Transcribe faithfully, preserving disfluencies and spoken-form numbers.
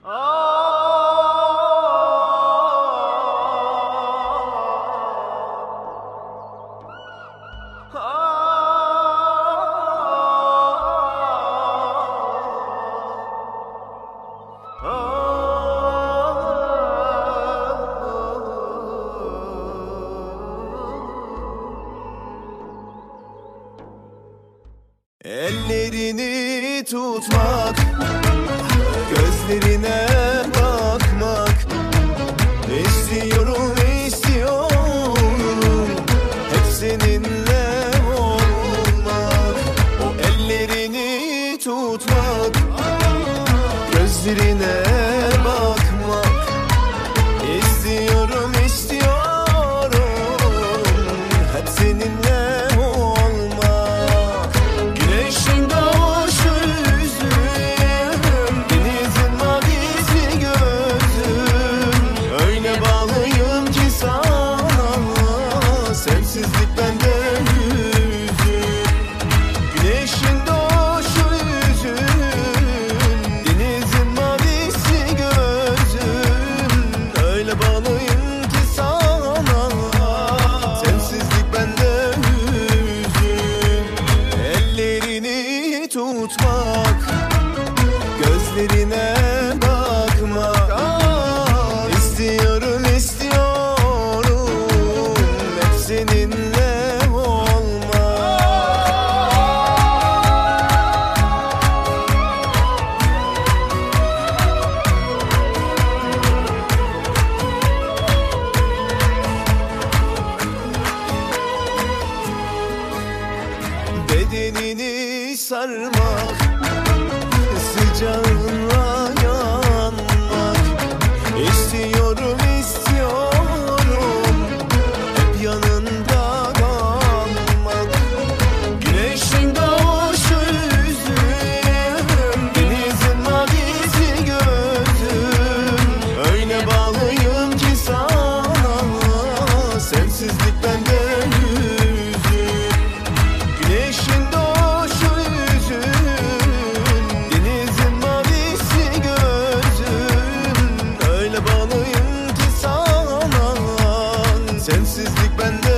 Ellerini tutmak, gözlerine bakmak, istiyorum istiyorum hep seninle olmak. O ellerini tutmak, gözlerine bakmak, istiyorum istiyorum hep seninle olmak. Güneşin doğuşu yüzüm, denizin mavisi gözüm, öyle bağlıyım ki sana, sensizlik bende yüzüm. Güneşin doğuşu yüzüm, denizin mavisi gözüm, öyle bağlıyım ki sana, sensizlik bende yüzüm. Ellerini tutmak, gözlerine bakmak, istiyorum istiyorum hep seninle olmak. Bedenini sarmak, sıcağınla yanmak, istiyorum istiyorum hep yanında kalmak. Güneşin doğuşu yüzüm, denizin mavisi gözüm, öyle bağlıyım ki sana, sensizlik bende yüzüm. Güneşin doğuşu yüzüm, denizin mavisi gözüm, öyle bağlıyım ki sana, sensizlik bende